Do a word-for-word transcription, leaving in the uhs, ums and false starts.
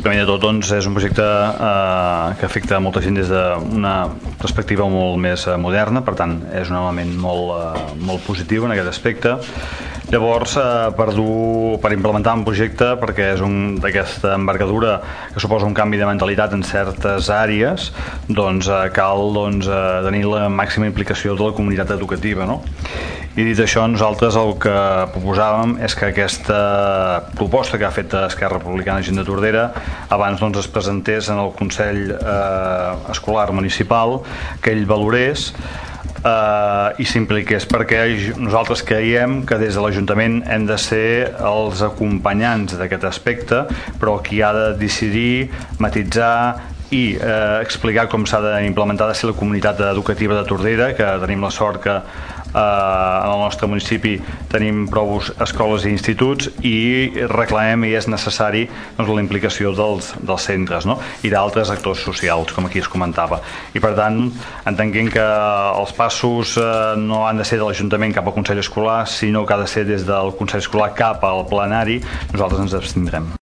Primer de tot, doncs, és un projecte eh, que afecta molta gent des d'una perspectiva molt més eh, moderna, per tant, és un element molt, eh, molt positiu en aquest aspecte. Llavors, eh, per, dur, per implementar un projecte, perquè és un d'aquesta envergadura que suposa un canvi de mentalitat en certes àrees, doncs eh, cal doncs, eh, tenir la màxima implicació de la comunitat educativa, no? I dit això, nosaltres el que proposàvem és que aquesta proposta que ha fet Esquerra Republicana Gent de Tordera abans doncs, es presentés en el Consell eh, Escolar Municipal, que ell valorés eh, i s'impliqués, perquè nosaltres creiem que des de l'Ajuntament hem de ser els acompanyants d'aquest aspecte, però qui ha de decidir, matitzar i eh, explicar com s'ha d'implementar de ser la comunitat educativa de Tordera, que tenim la sort que Uh, en el nostre municipi tenim prou escoles i instituts, i reclamem i és necessari doncs, la implicació dels, dels centres, no? I d'altres actors socials, com aquí es comentava. I per tant, entenguem que els passos uh, no han de ser de l'Ajuntament cap al Consell Escolar, sinó que ha de ser des del Consell Escolar cap al plenari. Nosaltres ens abstindrem.